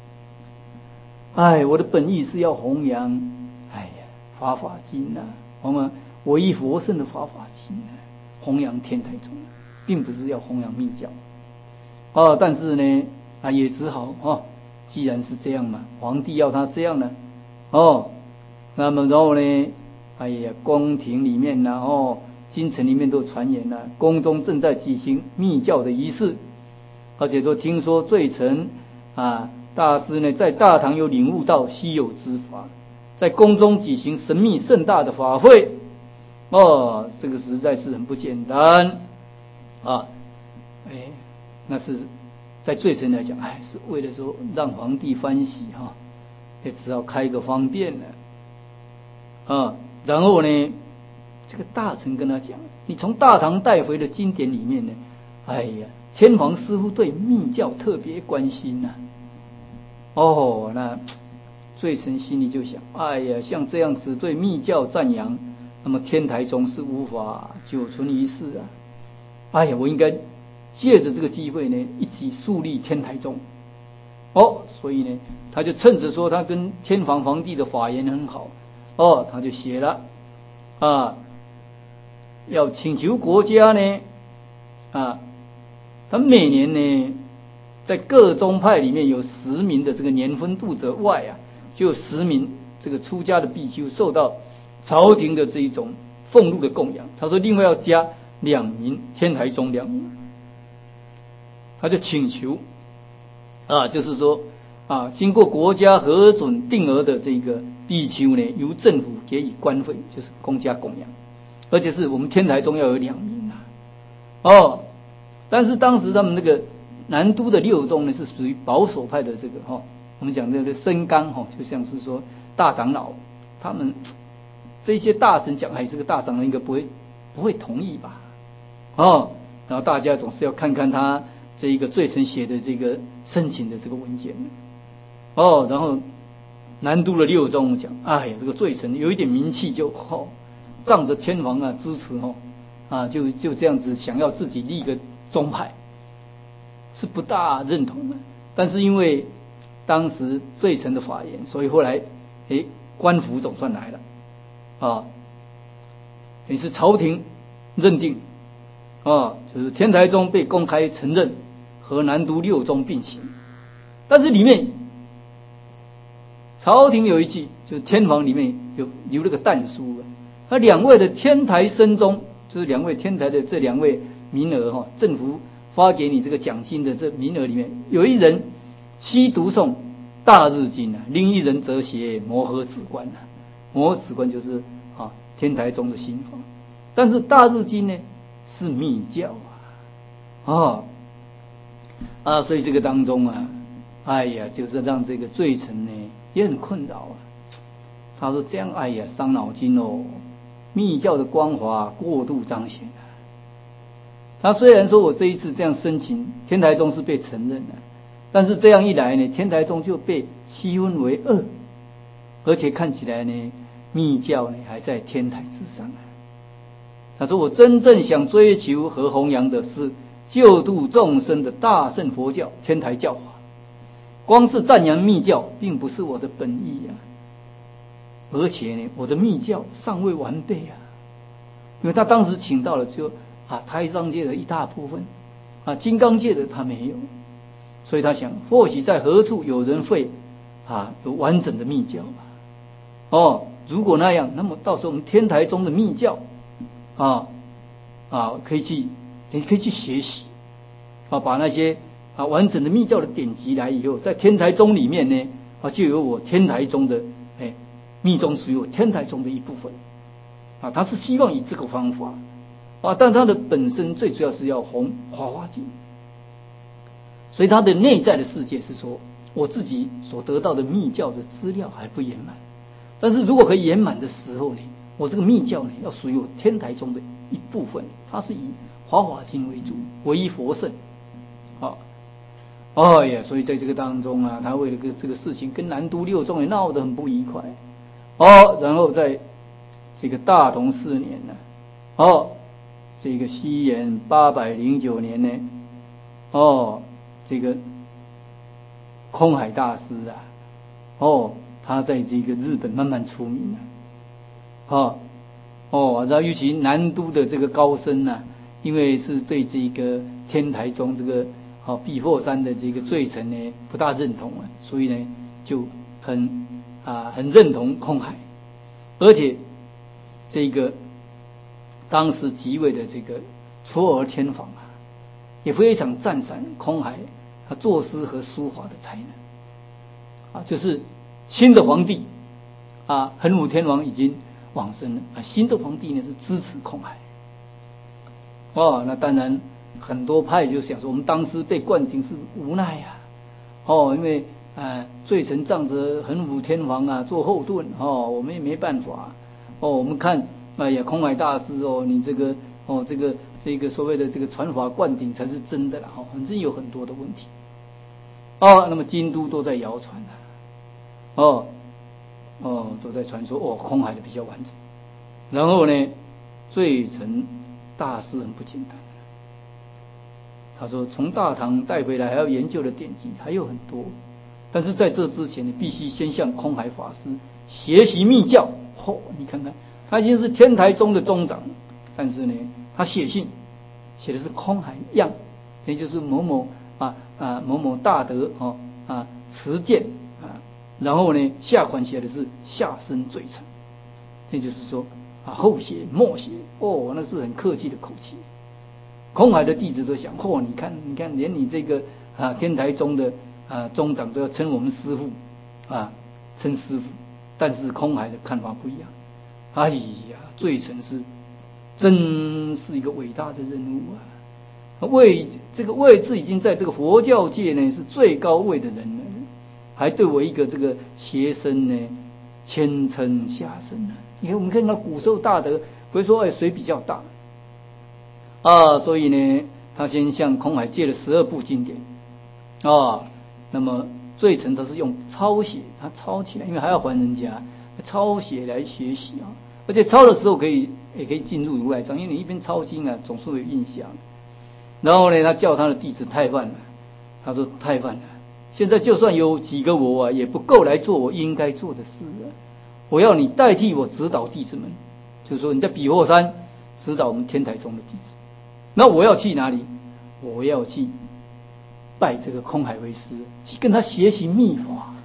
哎，我的本意是要弘扬，哎呀，法法经呐、啊，我们。唯一佛圣的法法经，弘扬天台宗，并不是要弘扬密教哦。但是呢，啊，也只好哦，既然是这样嘛，皇帝要他这样呢，哦，那么然后呢，哎呀，宫廷里面呢，哦，京城里面都传言了，宫中正在举行密教的仪式，而且都听说罪臣啊大师呢，在大唐有领悟到稀有之法，在宫中举行神秘盛大的法会。哦，这个实在是很不简单啊！哎，那是在罪臣来讲，哎，是为了说让皇帝欢喜哈、啊，也只好开个方便了啊。然后呢，这个大臣跟他讲，你从大唐带回的经典里面呢，哎呀，天皇师父对密教特别关心呐、啊。哦，那罪臣心里就想，哎呀，像这样子对密教赞扬。那么天台宗是无法久存于世啊！哎呀，我应该借着这个机会呢，一起树立天台宗。哦，所以呢，他就趁着说他跟天皇皇帝的法缘很好，哦，他就写了啊，要请求国家呢啊，他每年呢，在各宗派里面有十名的这个年分度者外啊， 就有十名这个出家的比丘受到朝廷的这一种俸禄的供养。他说另外要加两名天台宗两名，他就请求啊，就是说啊，经过国家核准定额的这个比丘呢，由政府给予官费，就是公家供养，而且是我们天台宗要有两名啊。哦，但是当时他们那个南都的六宗呢，是属于保守派的这个哈、哦，我们讲这个僧纲哈，就像是说大长老他们这些大臣讲，哎，这个大长老应该不会不会同意吧？哦，然后大家总是要看看他这一个罪臣写的这个申请的这个文件。哦，然后南都的六宗讲，哎呀，这个罪臣有一点名气就哦，仗着天皇啊支持哦，啊就就这样子想要自己立一个宗派，是不大认同的。但是因为当时罪臣的法言，所以后来哎官府总算来了啊，也是朝廷认定啊，就是天台宗被公开承认和南都六宗并行。但是里面朝廷有一句，就是天皇里面有留了个但书，那两位的天台僧宗，就是两位天台的这两位名额哈，政府发给你这个奖金的这名额里面，有一人悉读诵大日经啊，另一人则写摩诃止观啊。摩诃止观就是啊天台宗的心法，但是大日经呢是密教啊，啊啊，所以这个当中啊，哎呀，就是让这个罪臣呢也很困扰啊。他说这样，哎呀，伤脑筋哦，密教的光华过度彰显啊。他虽然说我这一次这样申请，天台宗是被承认的，但是这样一来呢，天台宗就被细分为二，而且看起来呢，密教呢还在天台之上啊。他说我真正想追求和弘扬的是救度众生的大乘佛教天台教法，光是赞扬密教并不是我的本意啊，而且呢，我的密教尚未完备啊，因为他当时请到了就啊台商界的一大部分啊，金刚界的他没有，所以他想或许在何处有人会啊有完整的密教吧。哦，如果那样，那么到时候我们天台宗的密教啊啊可以去你可以去学习啊，把那些啊完整的密教的典籍来以后，在天台宗里面呢啊就有我天台宗的哎密宗属于我天台宗的一部分啊，他是希望以这个方法啊，但他的本身最主要是要弘华华经，所以他的内在的世界是说我自己所得到的密教的资料还不圆满，但是如果可以圆满的时候呢，我这个密教呢要属于我天台宗的一部分，它是以华华经为主，唯一佛圣啊。哦呀，所以在这个当中啊，他为了个这个事情跟南都六宗也闹得很不愉快哦。然后在这个大同四年呢，哦，这个西元八百零九年呢，哦，这个空海大师啊，哦，他在这个日本慢慢出名了，哦哦，然后尤其南都的这个高僧呢、啊，因为是对这个天台宗这个好避祸山的这个罪臣呢不大认同啊，所以呢就很啊很认同空海，而且这个当时即位的这个嵯峨天皇啊，也非常赞赏空海他作诗和书法的才能啊，就是新的皇帝啊，桓武天皇已经往生了啊，新的皇帝呢是支持空海哦，那当然。很多派就想说，我们当时被灌顶是无奈啊，哦，因为呃罪臣仗着桓武天皇啊做后盾哦，我们也没办法哦。我们看，哎呀，空海大师哦，你这个哦这个这个所谓的这个传法灌顶才是真的啦，哦，反正有很多的问题哦。那么京都都在谣传啊，哦哦都在传说哦空海的比较完整，然后呢罪臣大师很不简单。他说从大唐带回来还要研究的典籍还有很多，但是在这之前你必须先向空海法师学习密教。哦，你看看他已经是天台宗的宗长，但是呢他写信写的是空海样，也就是某某啊啊某某大德哦啊持见啊然后呢下款写的是下身罪臣，这就是说啊后写末写，哦，那是很客气的口气。空海的弟子都想，嚯、哦，你看你看，连你这个啊天台宗的啊宗长都要称我们师父啊称师父，但是空海的看法不一样。哎呀，罪臣是真是一个伟大的人物啊！位这个位置已经在这个佛教界呢是最高位的人了，还对我一个这个学生呢谦称下生呢。你看我们看到古时候大德不会说哎谁比较大啊，所以呢他先向空海借了十二部经典啊，那么罪臣都是用抄写，他抄起来，因为还要还人家，抄写来学习啊。而且抄的时候可以也可以进入如来藏，因为你一边抄经啊，总是会有印象。然后呢，他叫他的弟子太范了，他说太范了，现在就算有几个我啊，也不够来做我应该做的事啊。我要你代替我指导弟子们，就是说你在比霍山指导我们天台宗的弟子。那我要去哪里？我要去拜这个空海为师，去跟他学习密法。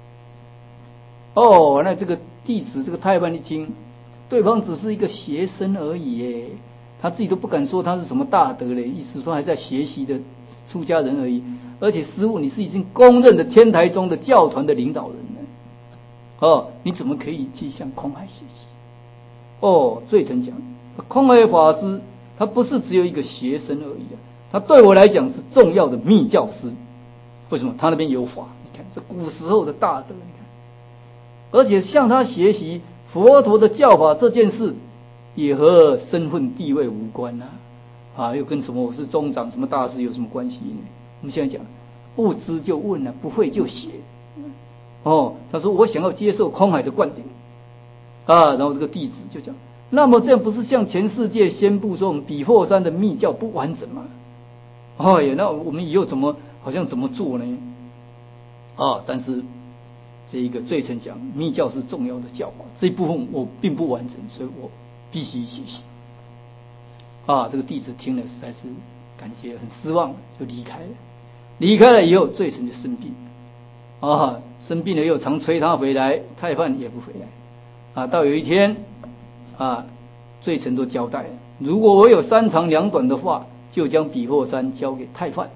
哦，那这个弟子这个太范一听，对方只是一个学生而已耶，他自己都不敢说他是什么大德嘞，意思说还在学习的出家人而已。而且师父你是已经公认的天台宗的教团的领导人了，哦，你怎么可以去向空海学习？哦，罪臣讲，空海法师他不是只有一个学生而已啊，他对我来讲是重要的密教师。为什么？他那边有法，你看这古时候的大德，你看，而且向他学习佛陀的教法这件事，也和身份地位无关呐、啊，啊，又跟什么我是宗长什么大师有什么关系呢？我们现在讲，不知就问啊，不会就写。哦，他说我想要接受空海的灌顶啊，然后这个弟子就讲，那么这样不是向全世界宣布说我们比霍山的密教不完整吗？哎呀，那我们以后怎么好像怎么做呢？啊，但是这一个罪臣讲密教是重要的教法，这一部分我并不完整，所以我必须学习。啊，这个弟子听了实在是感觉很失望，就离开了。离开了以后，罪臣就生病。啊，生病了又常催他回来，太范也不回来。啊，到有一天，啊，罪臣都交代了，如果我有三长两短的话，就将比霍山交给太范。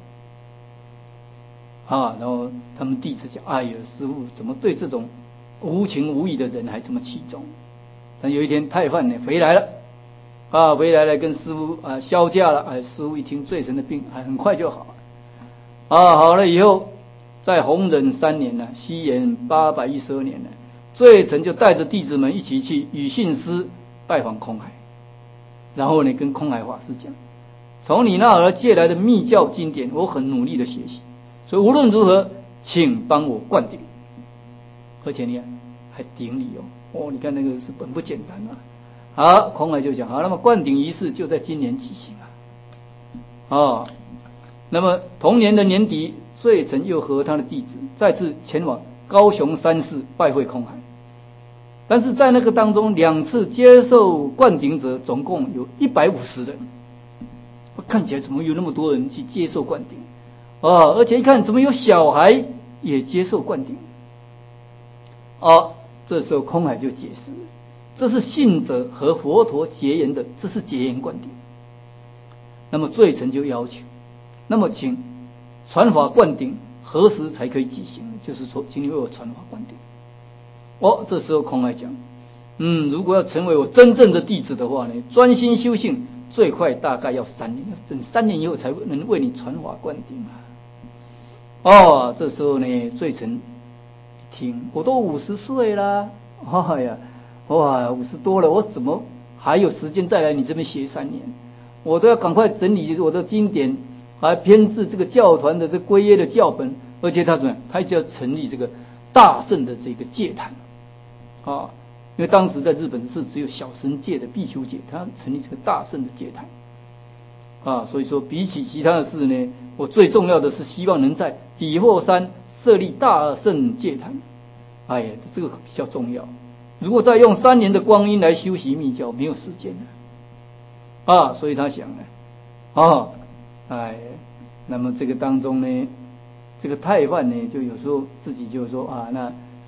啊，然后他们弟子讲：“哎呀，师父怎么对这种无情无义的人还这么器重？”但有一天太范呢回来了，啊，回来了跟师父啊销假了。哎，师父一听罪臣的病，还很快就好了。啊，好了以后，在弘忍三年呢，西元八百一十二年呢，罪臣就带着弟子们一起去与信师拜访空海，然后呢跟空海法师讲：“从你那儿借来的密教经典，我很努力的学习。所以无论如何，请帮我灌顶，而且呢还顶礼哦，哦，你看那个是很不简单啊。”好，空海就讲好，那么灌顶仪式就在今年举行啊。哦，那么同年的年底，罪臣又和他的弟子再次前往高雄山寺拜会空海，但是在那个当中，两次接受灌顶者总共有一百五十人，看起来怎么有那么多人去接受灌顶？哦，而且一看怎么有小孩也接受灌顶？哦，这时候空海就解释，这是信者和佛陀结缘的，这是结缘灌顶。那么罪臣就要求，那么请传法灌顶何时才可以举行？就是说，请你为我传法灌顶。哦，这时候空海讲，嗯，如果要成为我真正的弟子的话呢，专心修行，最快大概要三年，等三年以后才能为你传法灌顶啊。哦，这时候呢，罪臣听，我都五十岁啦，哎呀，哇，五十多了，我怎么还有时间再来你这边学三年？我都要赶快整理我的经典，还编制这个教团的这规约的教本，而且他怎么样？他就要成立这个大圣的这个戒坛啊，因为当时在日本是只有小乘戒的必修戒，他成立这个大圣的戒坛啊，所以说比起其他的事呢，我最重要的是希望能在比霍山设立大圣戒坛。哎呀，这个比较重要。如果再用三年的光阴来修习密教，没有时间了啊，所以他想呢，啊，哎，那么这个当中呢，这个太范呢，就有时候自己就说啊，那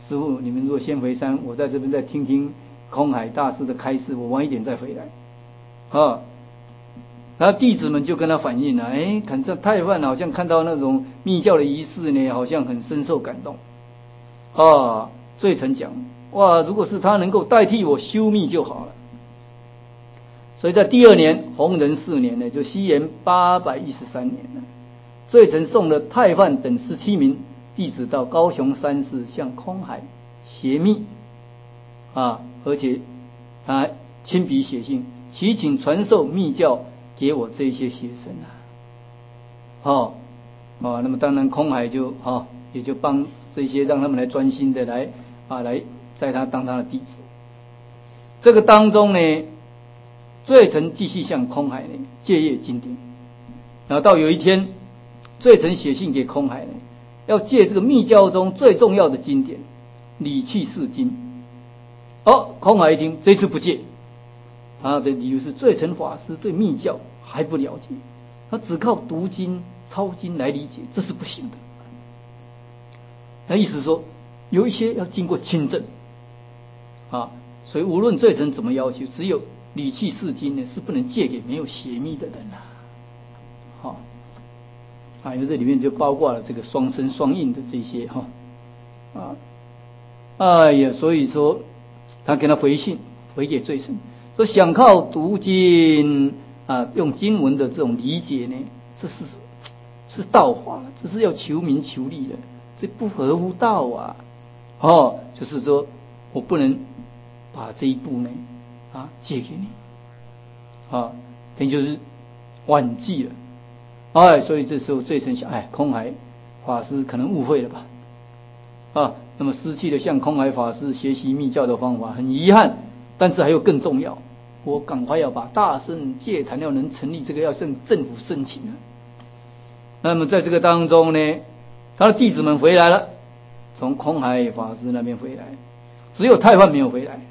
师父，你们如果先回山，我在这边再听听空海大师的开示，我晚一点再回来。啊，然后弟子们就跟他反映了，哎，看这太范好像看到那种密教的仪式呢，好像很深受感动。啊，最曾讲，哇，如果是他能够代替我修密就好了。所以在第二年弘仁四年呢，就西元八百一十三年呢，最曾送了太范等十七名弟子到高雄山寺向空海学密啊，而且他亲笔写信，祈请传授密教给我这些学生啊。哦哦，那么当然空海就哦也就帮这些让他们来专心的来啊来在他当他的弟子。这个当中呢，最曾继续向空海呢借阅经典，然后到有一天，最曾写信给空海呢，要借这个密教中最重要的经典《理气释经》。哦，空海一听，这次不借，他的理由是最澄法师对密教还不了解，他只靠读经抄经来理解，这是不行的。那意思说，有一些要经过亲证啊，所以无论最澄怎么要求，只有《理气释经》呢是不能借给没有邪密的人啊。好，啊，因为这里面就包括了这个双生双印的这些哈啊，哎呀，所以说他给他回信回给最澄，说想靠读经啊，用经文的这种理解呢，这是是道法，这是要求名求利的，这不合乎道啊。哦，就是说我不能把这一步呢啊借给你啊，等于就是晚记了。哎，所以这时候最澄想，哎，空海法师可能误会了吧？啊，那么失去了向空海法师学习密教的方法，很遗憾。但是还有更重要，我赶快要把大圣戒坛要能成立，这个要向政府申请了。那么在这个当中呢，他的弟子们回来了，从空海法师那边回来，只有太范没有回来。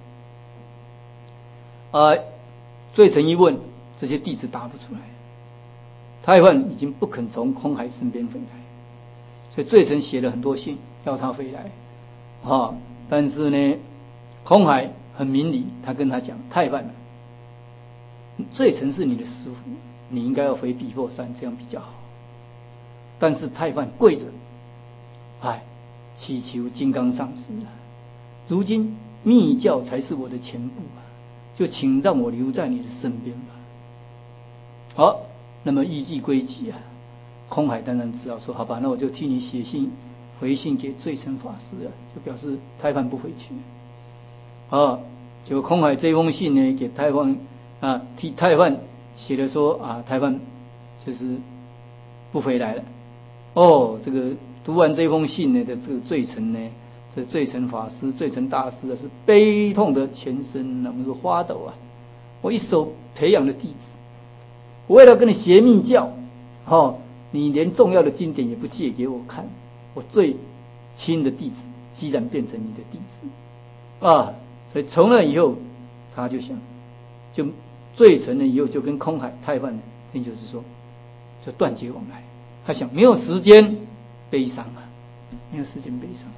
啊，最澄一问，这些弟子答不出来。太范已经不肯从空海身边回来，所以最澄写了很多信要他回来啊。但是呢，空海很明理，他跟他讲，太范，最澄是你的师父，你应该要回笔佛山，这样比较好。但是太范跪着，哎，祈求金刚上师啊，如今密教才是我的全部啊，就请让我留在你的身边吧。好，那么依据规矩啊，空海当然只好说好吧，那我就替你写信回信给最澄法师啊，就表示太范不回去啊。结果空海这封信呢，给太范啊，替太范写了说啊，太范就是不回来了。哦，这个读完这封信呢的这个最澄呢，这最澄法师、最澄大师啊，是悲痛的全身，我们说发抖啊！我一手培养的弟子，我为了跟你学密教，哦，你连重要的经典也不借给我看，我最亲的弟子，既然变成你的弟子啊，所以从那以后，他就想，就最澄了以后就跟空海、太范呢，也就是说，就断绝往来。他想没有时间悲伤啊，没有时间悲伤。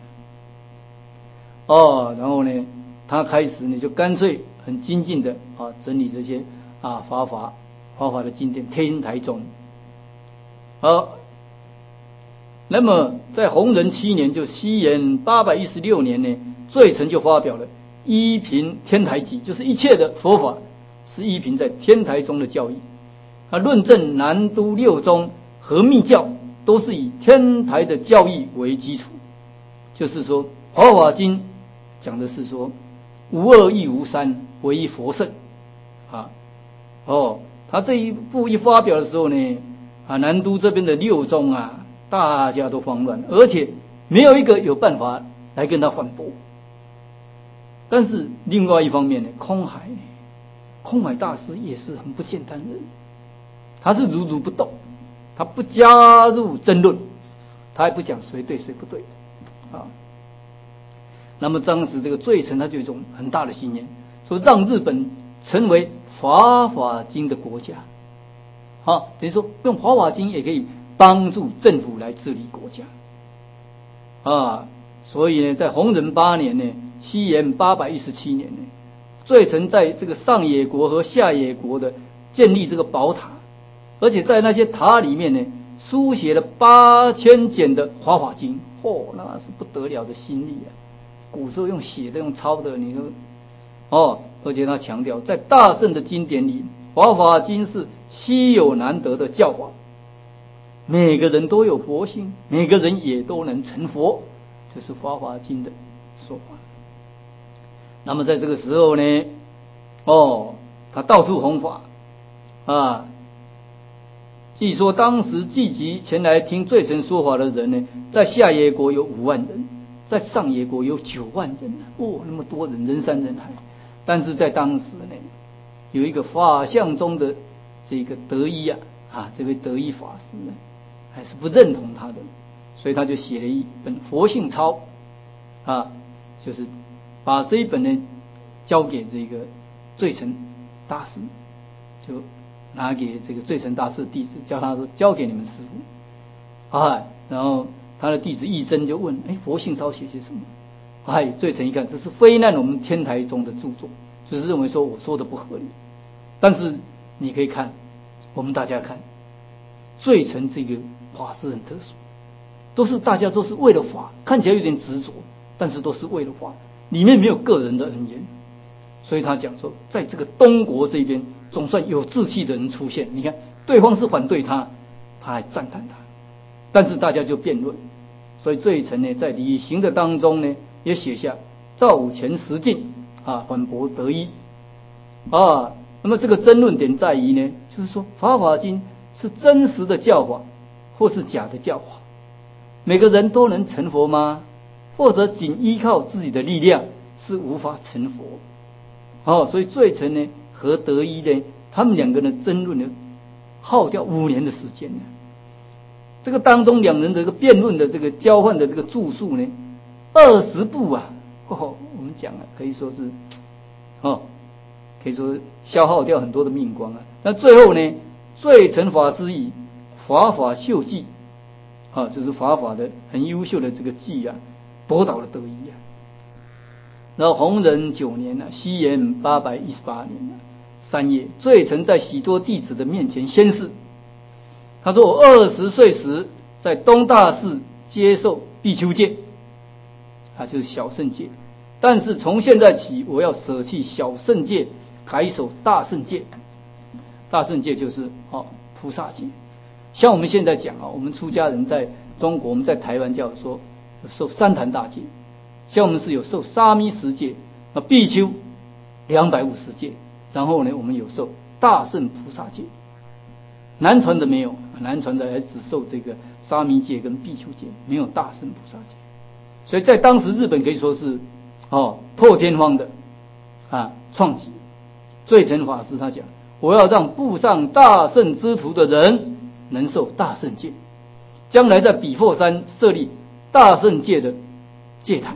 哦，然后呢，他开始呢就干脆很精进的啊整理这些啊法法法法的经典，天台宗。好，那么在弘仁七年，就西元八百一十六年呢，最澄就发表了依凭天台集，就是一切的佛法是依凭在天台宗的教义，他论证南都六宗和密教都是以天台的教义为基础，就是说《华华经》讲的是说无二亦无三，唯一佛圣啊。哦，他这一部一发表的时候呢，啊，南都这边的六宗啊，大家都慌乱，而且没有一个有办法来跟他反驳。但是另外一方面呢，空海呢，空海大师也是很不简单的人，他是如如不动。他不加入争论，他也不讲谁对谁不对啊。那么当时这个最澄他就有一种很大的心愿，说让日本成为法华经的国家，好，等于说用法华经也可以帮助政府来治理国家啊。 所以呢，在弘仁八年呢，西元八百一十七年呢，罪臣在这个上野国和下野国的建立这个宝塔，而且在那些塔里面呢，书写了八千简的华法经，嚯、哦，那是不得了的心力啊！古时候用写的、用抄的，你都哦，而且他强调，在大圣的经典里，华法经是稀有难得的教法，每个人都有佛性，每个人也都能成佛，这是华法经的说法。那么在这个时候呢，哦，他到处弘法啊。据说当时聚集前来听罪臣说法的人呢，在下野国有五万人，在上野国有九万人，哦，那么多人，人山人海。但是在当时呢，有一个法相中的这个德一啊，啊，这位德一法师呢，还是不认同他的，所以他就写了一本佛性抄，啊，就是把这一本呢交给这个罪臣大师，就拿给这个罪臣大师的弟子，叫他说交给你们师父，啊，然后他的弟子义真就问，哎，佛性抄写些什么？哎，罪臣一看，这是非难我们天台宗的著作，就是认为说我说的不合理。但是你可以看，我们大家看，罪臣这个法师很特殊，都是大家都是为了法，看起来有点执着，但是都是为了法，里面没有个人的恩怨。所以他讲说，在这个东国这边，总算有志气的人出现。你看，对方是反对他，他还赞叹他，但是大家就辩论。所以罪臣呢，在理行的当中呢，也写下赵钱实进啊，反驳德一啊。那么这个争论点在于呢，就是说法华经是真实的教法，或是假的教法？每个人都能成佛吗？或者仅依靠自己的力量是无法成佛？哦，所以罪臣呢和德一呢，他们两个人争论呢，耗掉五年的时间呢。这个当中两人的这个辩论的这个交换的这个著述呢，二十部啊，哦，我们讲啊，可以说是哦，可以说消耗掉很多的命光啊。那最后呢，罪臣法师以法法秀技啊，就是法法的很优秀的这个技啊，驳倒了德一啊。然后弘仁九年呢、啊，西元八百一十八年呢、啊、三月，罪臣在许多弟子的面前宣誓，他说：“我二十岁时在东大寺接受比丘戒，啊，就是小乘戒。但是从现在起，我要舍弃小乘戒，改守大乘戒。大乘戒就是哦菩萨戒。像我们现在讲啊，我们出家人在中国，我们在台湾叫说受三坛大戒。”像我们是有受沙弥十戒啊，比丘两百五十戒，然后呢，我们有受大乘菩萨戒。南传的没有，南传的还只受这个沙弥戒跟比丘戒，没有大乘菩萨戒。所以在当时日本可以说是哦破天荒的啊创举。罪臣法师他讲，我要让步上大乘之途的人能受大乘戒，将来在比佛山设立大乘戒的戒坛。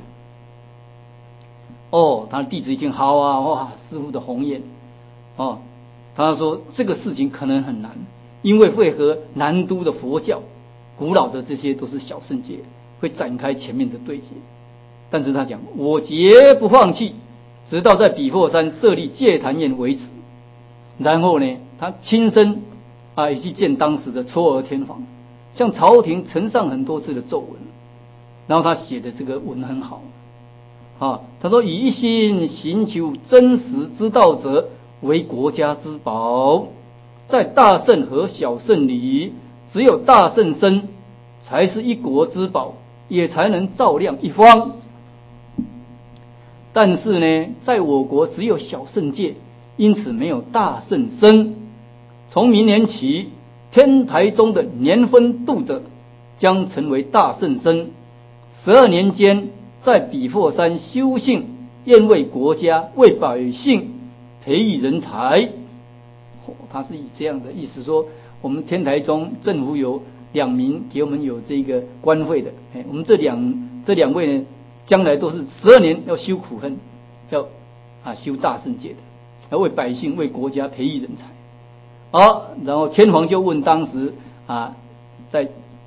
哦，他的弟子一听好啊，哇，师父的宏愿哦。他说这个事情可能很难，因为会和南都的佛教古老的这些都是小乘戒，会展开前面的对决。但是他讲，我绝不放弃，直到在比佛山设立戒坛院为止。然后呢，他亲身啊也去见当时的嵯峨天皇，向朝廷呈上很多次的奏文。然后他写的这个文很好。啊，他说：“以一心寻求真实之道者，为国家之宝。在大圣和小圣里，只有大圣身才是一国之宝，也才能照亮一方。但是呢，在我国只有小圣戒，因此没有大圣身。从明年起，天台中的年分度者将成为大圣身。十二年间，在比佛山修行，愿为国家、为百姓培育人才。”哦，他是以这样的意思说，我们天台宗政府有两名给我们有这个官会的，哎，我们这两这两位呢，将来都是十二年要修苦恨，要啊修大圣戒的，要为百姓、为国家培育人才。好，然后天皇就问当时啊，在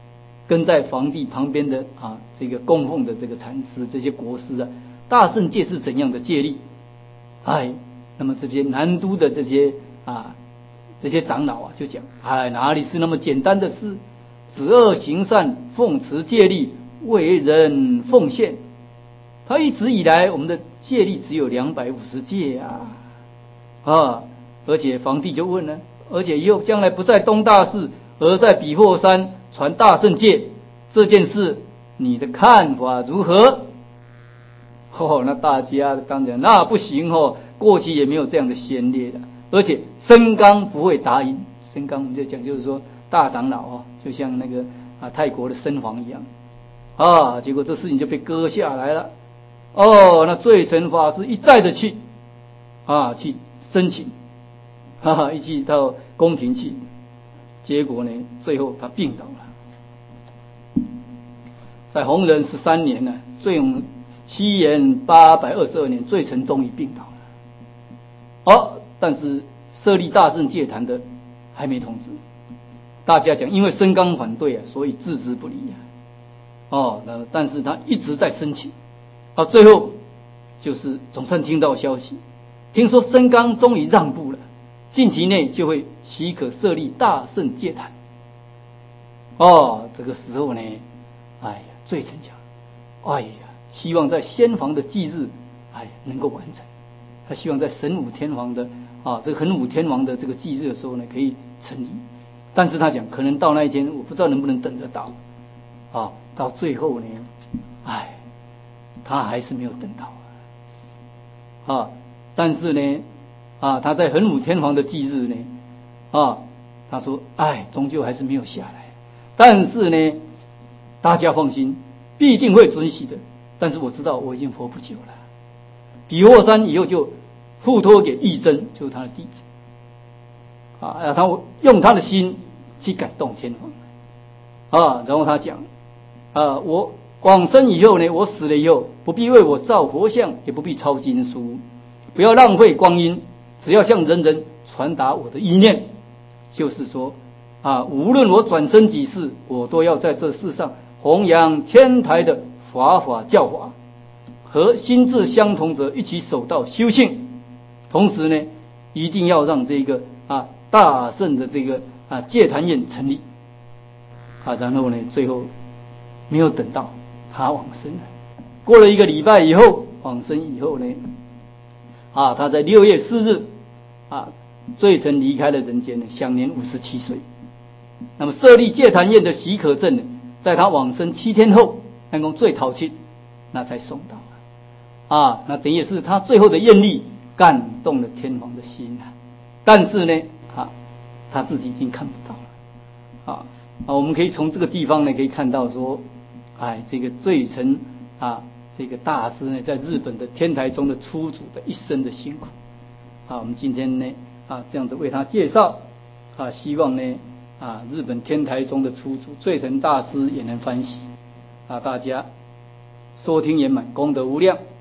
跟在皇帝旁边的啊这个供奉的这个禅师这些国师啊，大圣戒是怎样的戒律？哎，那么这些南都的这些啊这些长老啊就讲，哎，哪里是那么简单的事？止恶行善，奉持戒律，为人奉献。他一直以来我们的戒律只有两百五十戒啊啊！而且皇帝就问了，而且以后将来不在东大寺，而在比霍山传大圣戒，这件事你的看法如何？哦，那大家当然那不行哦，过去也没有这样的先例的，而且申刚不会答应。申刚我们就讲就是说大长老哦，就像那个啊泰国的僧皇一样啊，结果这事情就被割下来了。哦，那罪臣法师一再的去啊去申请，哈哈，一起到宫廷去，结果呢，最后他病倒了。在弘仁十三年呢，最永西元八百二十二年，罪臣终于病倒了。哦，但是设立大圣戒坛的还没通知。大家讲，因为申刚反对啊，所以置之不理啊。哦，那但是他一直在申请。到最后就是总算听到消息，听说申刚终于让步了，近期内就会许可设立大圣戒坛。哦，这个时候呢，哎呀，罪臣讲，哎呀，希望在先皇的忌日，哎呀，能够完成。他希望在神武天皇的啊，这个神武天皇的这个忌日的时候呢，可以成立。但是他讲，可能到那一天，我不知道能不能等得到。啊，到最后呢，哎。他还是没有等到啊，但是呢，啊，他在桓武天皇的忌日呢，啊，他说，哎，终究还是没有下来。但是呢，大家放心，必定会准许的。但是我知道我已经活不久了。比霍山以后就付托给义真，就是他的弟子，啊，他用他的心去感动天皇，啊，然后他讲，啊，我。往生以后呢，我死了以后，不必为我造佛像，也不必抄经书，不要浪费光阴，只要向人人传达我的意念，就是说啊，无论我转生几世，我都要在这世上弘扬天台的法法教法，和心智相同者一起守道修性，同时呢，一定要让这个啊大圣的这个啊戒坛院成立啊，然后呢，最后没有等到。他往生了，过了一个礼拜以后，往生以后呢，啊，他在六月四日，啊，罪臣离开了人间呢，享年五十七岁。那么设立戒坛院的许可证呢，在他往生七天后，那公最讨亲，那才送到啊，那等于是他最后的愿力感动了天皇的心啊。但是呢，啊，他自己已经看不到了啊啊，我们可以从这个地方呢，可以看到说。哎，这个罪臣啊，这个大师呢，在日本的天台宗的出祖的一生的辛苦啊，我们今天呢啊这样子为他介绍啊，希望呢啊日本天台宗的出祖罪臣大师也能欢喜啊，大家收听圆满，功德无量。